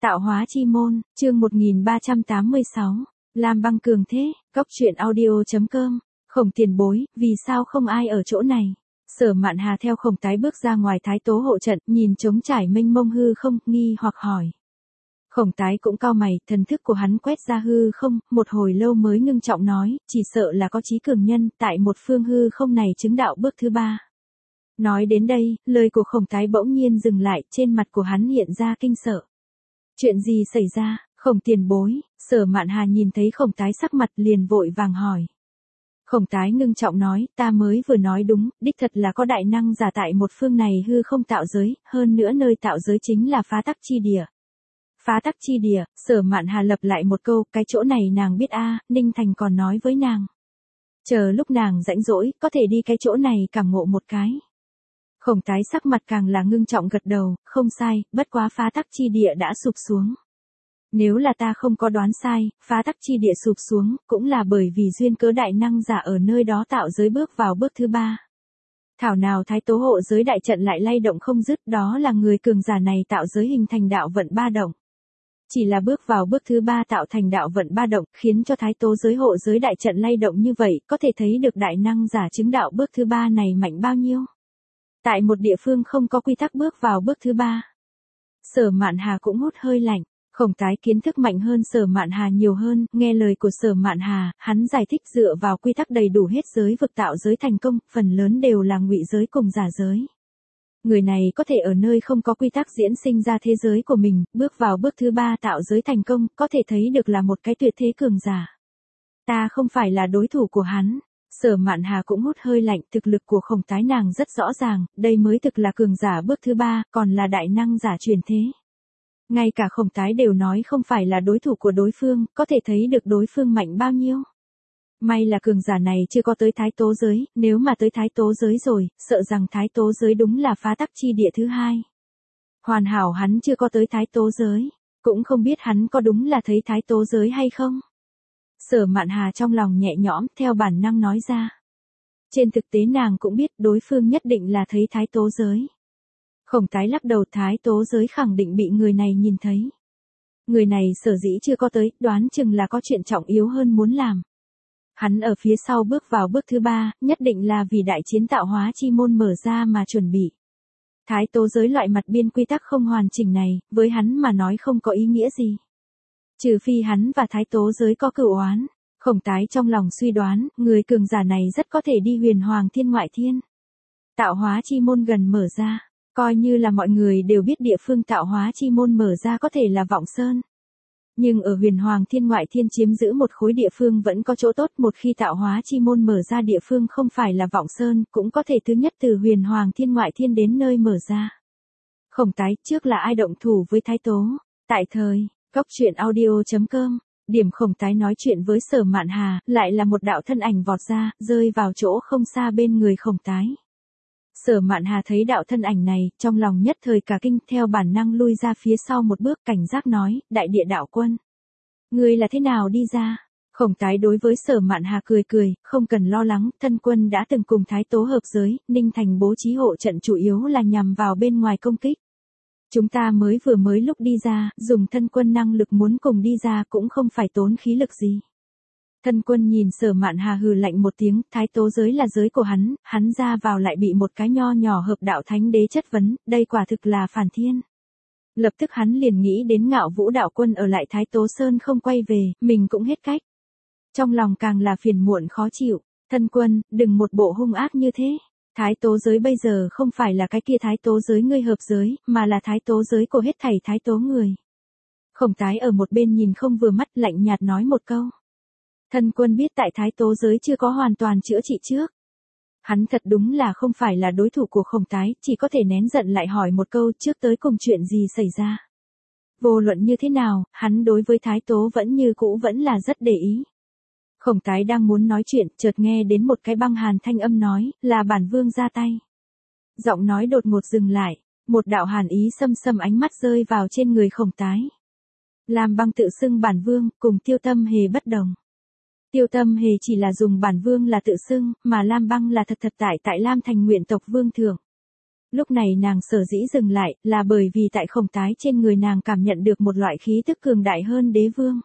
Tạo hóa chi môn, chương 1386, Lam Băng cường thế, cốc truyện audio.com, Khổng tiền bối, vì sao không ai ở chỗ này? Sở Mạn Hà theo Khổng Tái bước ra ngoài Thái Tố hộ trận, nhìn trống trải mênh mông hư không, nghi hoặc hỏi. Khổng Tái cũng cau mày, thần thức của hắn quét ra hư không, một hồi lâu mới ngưng trọng nói, chỉ sợ là có chí cường nhân, tại một phương hư không này chứng đạo bước thứ 3. Nói đến đây, lời của Khổng Tái bỗng nhiên dừng lại, trên mặt của hắn hiện ra kinh sợ. Chuyện gì xảy ra, Khổng tiền bối? Sở Mạn Hà nhìn thấy Khổng Tái sắc mặt liền vội vàng hỏi. Khổng Tái ngưng trọng nói, ta mới vừa nói đúng, đích thật là có đại năng giả tại một phương này hư không tạo giới, hơn nữa nơi tạo giới chính là phá tắc chi địa. Phá tắc chi địa, Sở Mạn Hà lập lại một câu, cái chỗ này nàng biết Ninh Thành còn nói với nàng. Chờ lúc nàng rãnh rỗi, có thể đi cái chỗ này cảm ngộ một cái. Khổng Tái sắc mặt càng là ngưng trọng gật đầu, không sai, bất quá phá tắc chi địa đã sụp xuống. Nếu là ta không có đoán sai, phá tắc chi địa sụp xuống, cũng là bởi vì duyên cớ đại năng giả ở nơi đó tạo giới bước vào bước thứ 3. Thảo nào Thái Tố hộ giới đại trận lại lay động không dứt, đó là người cường giả này tạo giới hình thành đạo vận ba động. Chỉ là bước vào bước thứ 3 tạo thành đạo vận ba động, khiến cho Thái Tố giới hộ giới đại trận lay động như vậy, có thể thấy được đại năng giả chứng đạo bước thứ 3 này mạnh bao nhiêu. Tại một địa phương không có quy tắc bước vào bước thứ 3. Sở Mạn Hà cũng hút hơi lạnh, Khổng Tái kiến thức mạnh hơn Sở Mạn Hà nhiều hơn, nghe lời của Sở Mạn Hà, hắn giải thích dựa vào quy tắc đầy đủ hết giới vực tạo giới thành công, phần lớn đều là ngụy giới cùng giả giới. Người này có thể ở nơi không có quy tắc diễn sinh ra thế giới của mình, bước vào bước thứ 3 tạo giới thành công, có thể thấy được là một cái tuyệt thế cường giả. Ta không phải là đối thủ của hắn. Sở Mạn Hà cũng hút hơi lạnh, thực lực của Khổng Tái nàng rất rõ ràng, đây mới thực là cường giả bước thứ 3, còn là đại năng giả truyền thế. Ngay cả Khổng Tái đều nói không phải là đối thủ của đối phương, có thể thấy được đối phương mạnh bao nhiêu. May là cường giả này chưa có tới Thái Tố giới, nếu mà tới Thái Tố giới rồi, sợ rằng Thái Tố giới đúng là phá tắc chi địa thứ 2. Hoàn hảo hắn chưa có tới Thái Tố giới, cũng không biết hắn có đúng là thấy Thái Tố giới hay không. Sở Mạn Hà trong lòng nhẹ nhõm, theo bản năng nói ra. Trên thực tế nàng cũng biết đối phương nhất định là thấy Thái Tố giới. Khổng Tái lắc đầu, Thái Tố giới khẳng định bị người này nhìn thấy. Người này sở dĩ chưa có tới, đoán chừng là có chuyện trọng yếu hơn muốn làm. Hắn ở phía sau bước vào bước thứ 3, nhất định là vì đại chiến tạo hóa chi môn mở ra mà chuẩn bị. Thái Tố giới loại mặt biên quy tắc không hoàn chỉnh này, với hắn mà nói không có ý nghĩa gì. Trừ phi hắn và Thái Tố giới có cửu oán. Khổng Tái trong lòng suy đoán, người cường giả này rất có thể đi Huyền Hoàng Thiên ngoại thiên. Tạo hóa chi môn gần mở ra, coi như là mọi người đều biết địa phương tạo hóa chi môn mở ra có thể là Vọng Sơn. Nhưng ở Huyền Hoàng Thiên ngoại thiên chiếm giữ một khối địa phương vẫn có chỗ tốt, một khi tạo hóa chi môn mở ra địa phương không phải là Vọng Sơn, cũng có thể thứ nhất từ Huyền Hoàng Thiên ngoại thiên đến nơi mở ra. Khổng Tái, trước là ai động thủ với Thái Tố? Tại thời cốc truyện audio.com, điểm Khổng Tái nói chuyện với Sở Mạn Hà, lại là một đạo thân ảnh vọt ra, rơi vào chỗ không xa bên người Khổng Tái. Sở Mạn Hà thấy đạo thân ảnh này, trong lòng nhất thời cả kinh, theo bản năng lui ra phía sau một bước, cảnh giác nói, đại địa đạo quân. Ngươi là thế nào đi ra? Khổng Tái đối với Sở Mạn Hà cười cười, không cần lo lắng, thân quân đã từng cùng Thái Tố hợp giới, Ninh Thành bố trí hộ trận chủ yếu là nhằm vào bên ngoài công kích. Chúng ta mới lúc đi ra, dùng thân quân năng lực muốn cùng đi ra cũng không phải tốn khí lực gì. Thân quân nhìn Sở Mạn Hà hừ lạnh một tiếng, Thái Tố giới là giới của hắn ra vào lại bị một cái nho nhỏ hợp đạo thánh đế chất vấn, đây quả thực là phản thiên. Lập tức hắn liền nghĩ đến Ngạo Vũ đạo quân ở lại Thái Tố Sơn không quay về, mình cũng hết cách. Trong lòng càng là phiền muộn khó chịu, thân quân, đừng một bộ hung ác như thế. Thái Tố giới bây giờ không phải là cái kia Thái Tố giới ngươi hợp giới, mà là Thái Tố giới của hết thảy Thái Tố người. Khổng Tái ở một bên nhìn không vừa mắt, lạnh nhạt nói một câu. Thân quân biết tại Thái Tố giới chưa có hoàn toàn chữa trị trước. Hắn thật đúng là không phải là đối thủ của Khổng Tái, chỉ có thể nén giận lại hỏi một câu, trước tới cùng chuyện gì xảy ra. Vô luận như thế nào, hắn đối với Thái Tố vẫn như cũ vẫn là rất để ý. Khổng Tái đang muốn nói chuyện, chợt nghe đến một cái băng hàn thanh âm nói, là bản vương ra tay. Giọng nói đột ngột dừng lại, một đạo hàn ý xâm xâm ánh mắt rơi vào trên người Khổng Tái. Lam Băng tự xưng bản vương, cùng Tiêu Tâm Hề bất đồng. Tiêu Tâm Hề chỉ là dùng bản vương là tự xưng, mà Lam Băng là thật tại Lam Thành nguyện tộc vương thượng. Lúc này nàng sở dĩ dừng lại, là bởi vì tại Khổng Tái trên người nàng cảm nhận được một loại khí tức cường đại hơn đế vương.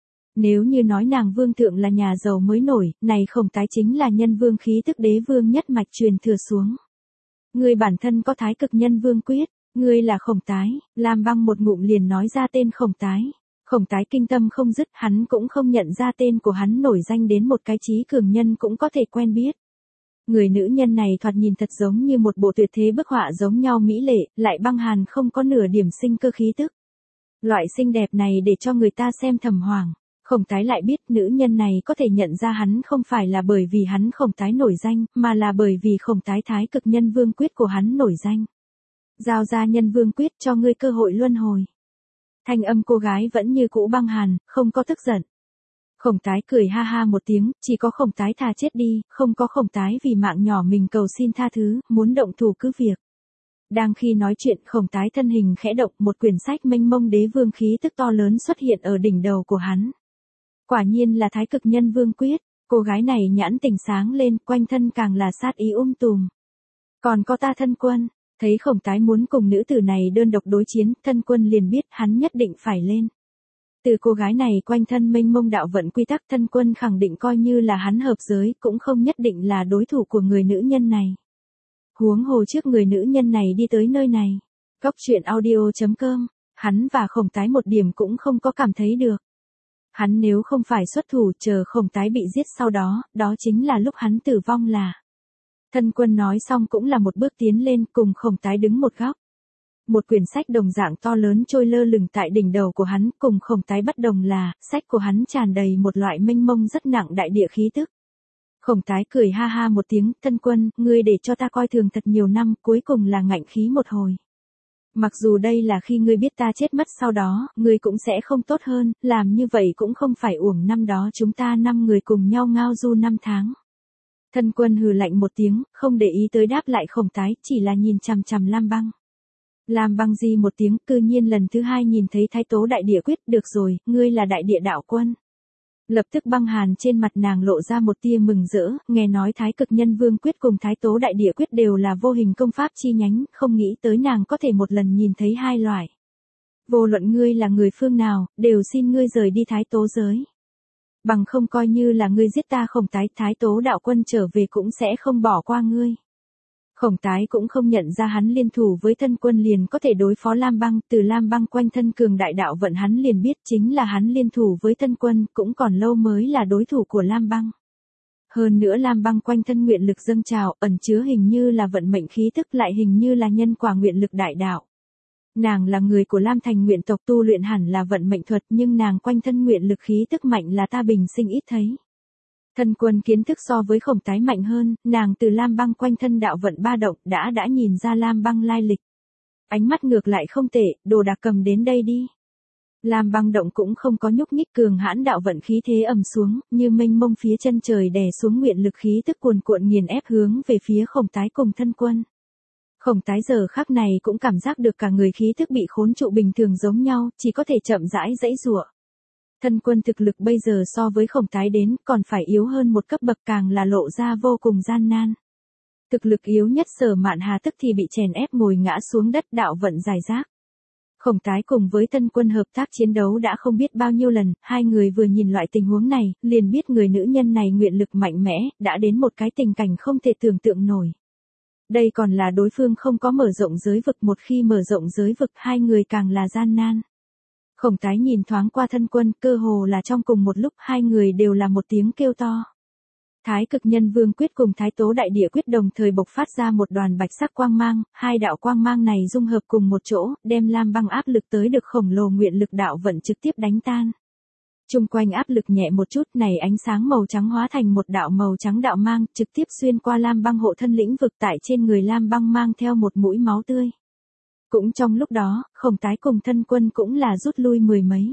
Nếu như nói nàng vương thượng là nhà giàu mới nổi, này Khổng Tái chính là nhân vương khí tức đế vương nhất mạch truyền thừa xuống. Ngươi bản thân có thái cực nhân vương quyết, ngươi là Khổng Tái, Lam Băng một ngụm liền nói ra tên Khổng Tái. Khổng Tái kinh tâm không dứt, hắn cũng không nhận ra tên của hắn nổi danh đến một cái trí cường nhân cũng có thể quen biết. Người nữ nhân này thoạt nhìn thật giống như một bộ tuyệt thế bức họa giống nhau mỹ lệ, lại băng hàn không có nửa điểm sinh cơ khí tức. Loại xinh đẹp này để cho người ta xem thầm hoàng. Khổng Tái lại biết nữ nhân này có thể nhận ra hắn không phải là bởi vì hắn Khổng Tái nổi danh, mà là bởi vì Khổng Tái thái cực nhân vương quyết của hắn nổi danh. Giao ra nhân vương quyết cho ngươi cơ hội luân hồi. Thanh âm cô gái vẫn như cũ băng hàn, không có tức giận. Khổng Tái cười ha ha một tiếng, chỉ có Khổng Tái thà chết đi, không có Khổng Tái vì mạng nhỏ mình cầu xin tha thứ, muốn động thủ cứ việc. Đang khi nói chuyện, Khổng Tái thân hình khẽ động, một quyển sách mênh mông đế vương khí tức to lớn xuất hiện ở đỉnh đầu của hắn. Quả nhiên là thái cực nhân vương quyết, cô gái này nhãn tỉnh sáng lên, quanh thân càng là sát ý tùm. Còn có ta Thân Quân, thấy Khổng Tái muốn cùng nữ tử này đơn độc đối chiến, Thân Quân liền biết hắn nhất định phải lên. Từ cô gái này quanh thân mênh mông đạo vận quy tắc, Thân Quân khẳng định coi như là hắn hợp giới, cũng không nhất định là đối thủ của người nữ nhân này. Huống hồ trước người nữ nhân này đi tới nơi này. Góc truyện audio.com, hắn và Khổng Tái một điểm cũng không có cảm thấy được. Hắn nếu không phải xuất thủ chờ Khổng Tái bị giết sau đó, đó chính là lúc hắn tử vong là. Thân Quân nói xong cũng là một bước tiến lên cùng Khổng Tái đứng một góc. Một quyển sách đồng dạng to lớn trôi lơ lửng tại đỉnh đầu của hắn, cùng Khổng Tái bất đồng là, sách của hắn tràn đầy một loại mênh mông rất nặng đại địa khí tức. Khổng Tái cười ha ha một tiếng, Thân Quân, ngươi để cho ta coi thường thật nhiều năm, cuối cùng là ngạnh khí một hồi. Mặc dù đây là khi ngươi biết ta chết mất sau đó, ngươi cũng sẽ không tốt hơn, làm như vậy cũng không phải uổng năm đó chúng ta 5 người cùng nhau ngao du 5 tháng. Thân Quân hừ lạnh một tiếng, không để ý tới đáp lại Khổng Tái, chỉ là nhìn chằm chằm Lam Băng. Lam Băng di một tiếng, cư nhiên lần thứ hai nhìn thấy Thái Tố Đại Địa Quyết, được rồi, ngươi là Đại Địa Đạo Quân. Lập tức băng hàn trên mặt nàng lộ ra một tia mừng rỡ, nghe nói Thái Cực Nhân Vương Quyết cùng Thái Tố Đại Địa Quyết đều là vô hình công pháp chi nhánh, không nghĩ tới nàng có thể một lần nhìn thấy hai loại. Vô luận ngươi là người phương nào, đều xin ngươi rời đi Thái Tố giới. Bằng không coi như là ngươi giết ta Khổng Tái, Thái Tố Đạo Quân trở về cũng sẽ không bỏ qua ngươi. Khổng Tái cũng không nhận ra hắn liên thủ với Thân Quân liền có thể đối phó Lam Băng, từ Lam Băng quanh thân cường đại đạo vận hắn liền biết chính là hắn liên thủ với Thân Quân, cũng còn lâu mới là đối thủ của Lam Băng. Hơn nữa Lam Băng quanh thân nguyện lực dâng trào, ẩn chứa hình như là vận mệnh khí tức, lại hình như là nhân quả nguyện lực đại đạo. Nàng là người của Lam Thành nguyện tộc, tu luyện hẳn là vận mệnh thuật, nhưng nàng quanh thân nguyện lực khí tức mạnh là ta bình sinh ít thấy. Thân Quân kiến thức so với Khổng Tái mạnh hơn, nàng từ Lam Băng quanh thân đạo vận ba động đã nhìn ra Lam Băng lai lịch. Ánh mắt ngược lại không tệ, đồ đạc cầm đến đây đi. Lam Băng động cũng không có nhúc nhích, cường hãn đạo vận khí thế ầm xuống, như mênh mông phía chân trời đè xuống nguyện lực khí tức cuồn cuộn nghiền ép hướng về phía Khổng Tái cùng Thân Quân. Khổng Tái giờ khắc này cũng cảm giác được cả người khí tức bị khốn trụ bình thường giống nhau, chỉ có thể chậm rãi giãy giụa. Thân Quân thực lực bây giờ so với Khổng Tái đến còn phải yếu hơn một cấp bậc, càng là lộ ra vô cùng gian nan. Thực lực yếu nhất Sở Mạn Hà tức thì bị chèn ép ngồi ngã xuống đất, đạo vận giải rác. Khổng Tái cùng với Thân Quân hợp tác chiến đấu đã không biết bao nhiêu lần, hai người vừa nhìn loại tình huống này, liền biết người nữ nhân này nguyện lực mạnh mẽ, đã đến một cái tình cảnh không thể tưởng tượng nổi. Đây còn là đối phương không có mở rộng giới vực, một khi mở rộng giới vực hai người càng là gian nan. Khổng Tái nhìn thoáng qua Thân Quân, cơ hồ là trong cùng một lúc hai người đều là một tiếng kêu to. Thái Cực Nhân Vương Quyết cùng Thái Tố Đại Địa Quyết đồng thời bộc phát ra một đoàn bạch sắc quang mang, hai đạo quang mang này dung hợp cùng một chỗ, đem Lam Băng áp lực tới được khổng lồ nguyện lực đạo vận trực tiếp đánh tan. Trung quanh áp lực nhẹ một chút, này ánh sáng màu trắng hóa thành một đạo màu trắng đạo mang, trực tiếp xuyên qua Lam Băng hộ thân lĩnh vực, tại trên người Lam Băng mang theo một mũi máu tươi. Cũng trong lúc đó, Khổng Tái cùng Thân Quân cũng là rút lui mười mấy.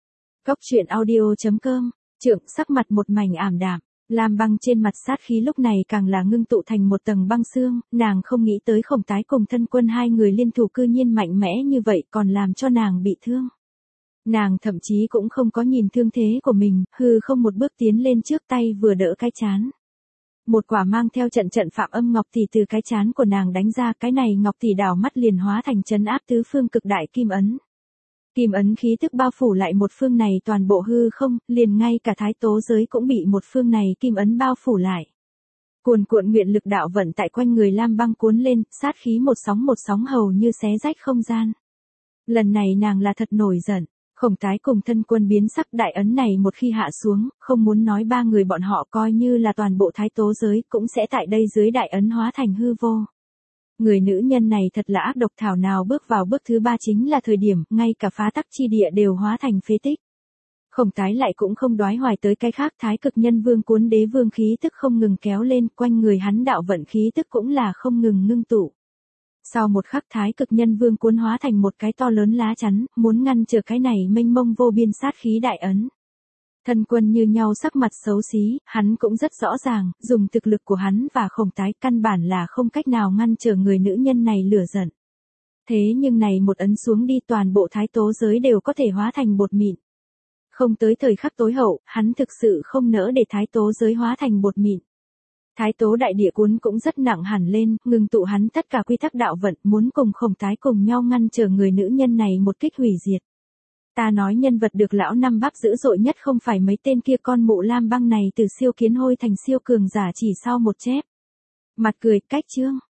Góc truyện audio.com, Trượng sắc mặt một mảnh ảm đạm, Lam Băng trên mặt sát khí lúc này càng là ngưng tụ thành một tầng băng xương, nàng không nghĩ tới Khổng Tái cùng Thân Quân hai người liên thủ cư nhiên mạnh mẽ như vậy, còn làm cho nàng bị thương. Nàng thậm chí cũng không có nhìn thương thế của mình, hư không một bước tiến lên trước, tay vừa đỡ cái chán. Một quả mang theo trận trận phạm âm ngọc tỷ từ cái chán của nàng đánh ra, cái này ngọc tỷ đảo mắt liền hóa thành trấn áp tứ phương cực đại kim ấn. Kim ấn khí tức bao phủ lại một phương này toàn bộ hư không, liền ngay cả thái tố giới cũng bị một phương này kim ấn bao phủ lại. Cuồn cuộn nguyện lực đạo vận tại quanh người Lam Băng cuốn lên, sát khí một sóng hầu như xé rách không gian. Lần này nàng là thật nổi giận. Khổng Tái cùng Thân Quân biến sắc, đại ấn này một khi hạ xuống, không muốn nói ba người bọn họ coi như là toàn bộ thái tố giới cũng sẽ tại đây dưới đại ấn hóa thành hư vô. Người nữ nhân này thật là ác độc, thảo nào bước vào bước thứ 3 chính là thời điểm, ngay cả phá tắc chi địa đều hóa thành phế tích. Khổng Tái lại cũng không đoái hoài tới cái khác, Thái Cực Nhân Vương cuốn đế vương khí tức không ngừng kéo lên, quanh người hắn đạo vận khí tức cũng là không ngừng ngưng tụ. Sau một khắc Thái Cực Nhân Vương cuốn hóa thành một cái to lớn lá chắn, muốn ngăn trở cái này mênh mông vô biên sát khí đại ấn. Thân Quân như nhau sắc mặt xấu xí, hắn cũng rất rõ ràng, dùng thực lực của hắn và Khổng Tái căn bản là không cách nào ngăn trở người nữ nhân này lửa giận. Thế nhưng này một ấn xuống đi, toàn bộ thái tố giới đều có thể hóa thành bột mịn. Không tới thời khắc tối hậu, hắn thực sự không nỡ để thái tố giới hóa thành bột mịn. Thái tố đại địa cuốn cũng rất nặng hẳn lên, ngừng tụ hắn tất cả quy tắc đạo vận, muốn cùng Khổng Tái cùng nhau ngăn trở người nữ nhân này một kích hủy diệt. Ta nói nhân vật được lão năm bắp dữ dội nhất không phải mấy tên kia, con mụ Lam Băng này từ siêu kiến hôi thành siêu cường giả chỉ sau một chép. Mặt cười, cách chương.